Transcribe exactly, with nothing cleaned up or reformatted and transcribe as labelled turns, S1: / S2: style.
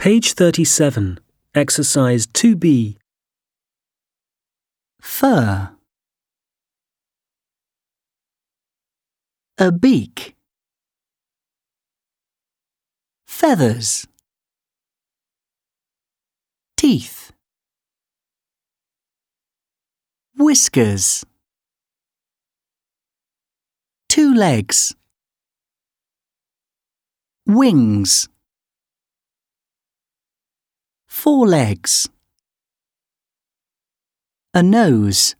S1: Page thirty-seven, Exercise two B.
S2: Fur. A beak. Feathers. Teeth. Whiskers. Two legs. Wings. Four legs. A nose.